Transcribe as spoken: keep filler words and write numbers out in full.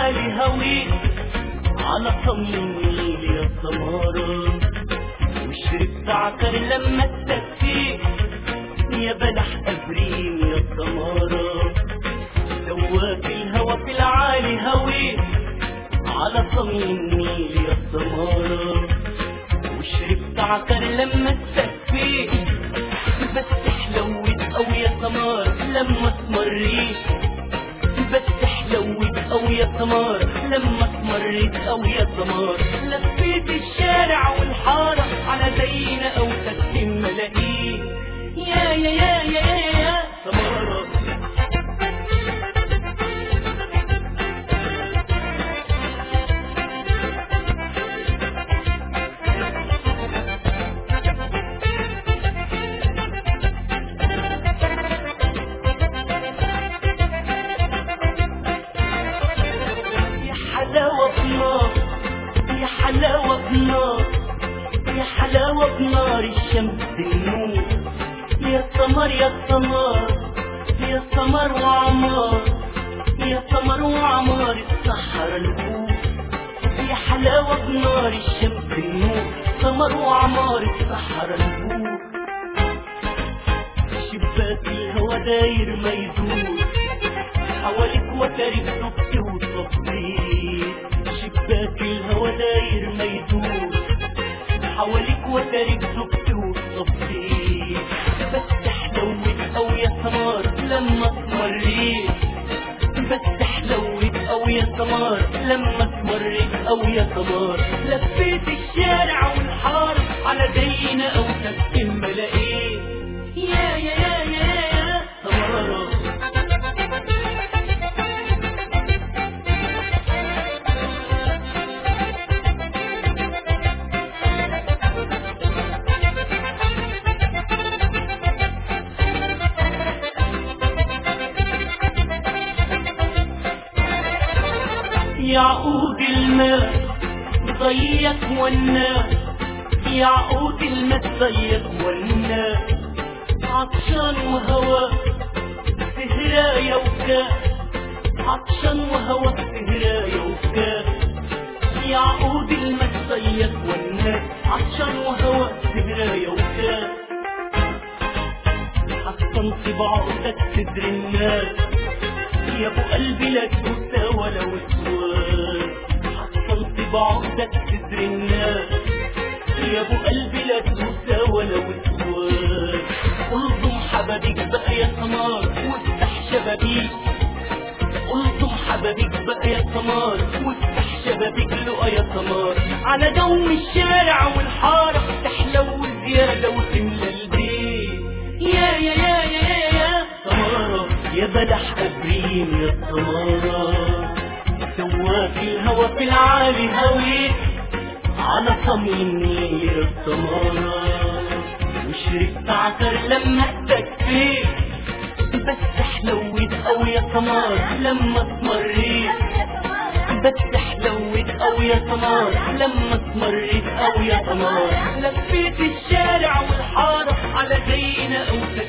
العالي هويت على صميم يا سمارة، وشربت عكر لما اتكيت يا بلح ابريم يا سمارة. سواك الهوى في العالي هويت على صميم يا سمارة، وشربت عكر لما اتكيت بس حلوت قوي يا سمارة لما تمريت، بس حلوت قوي يا سمارة لما تمريت قوي يا سمارة. لفيت الشارع والحارة على زينة او تكتم ملاقيه يا يا يا يا يا سمارة. يا حلاوة بنار يا حلاوة بنار الشمس النور، يا سمر يا سمر يا سمر وعمار، يا سمر وعمار الصحراء البور. يا حلاوة بنار الشمس النور، سمر وعمار الصحراء البور. شباك الهوى داير ما يدور حواليك وتاريخ صبت وصبيت، شباك الهوى داير ما يدور حواليك وتاريخ صبت وصبيت. بس حلوت قوي يا سمار لما تمريت، بس حلوت قوي يا سمار لما تمريت قوي يا سمار. لفيت الشارع والحارة على زينة او تكتم ملاقيه يا يا يا يا يا سمارة. يعقود الماء ضيق والناس، يعقود الماء ضيق والناس. عطشان وهوى سهرايا وكاس، عطشان وهوى سهرايا وكاس. يعقود الماء ضيق والناس، عطشان وهوى سهرايا وكاس. حصنت بعقدك صدر الناس يا ابو قلبي لا تنسى ولا وسواس. حصلت بعقدك صدر الناس يا ابو قلبي لا تنسى ولا وسواس. الضم حبابيك بقى يا سمار وافتح شبابيك، الضم حبابيك بقى يا سمار وافتح شبابيك لقى يا سمار. على دوم الشارع والحارة تحلو زيادة وتملى البيت يا يا يا يا يا سمارة. يا بلح ابريم يا سمارة، سواك الهوى في العالي هويت على صميم يا سمارة، وشربت عكر لما اتكيت بس حلوت قوي يا سمار لما تمريت، بس حلوت قوي يا سمار لما تمريت قوي يا سمار. لفيت الشارع والحارة على زينة او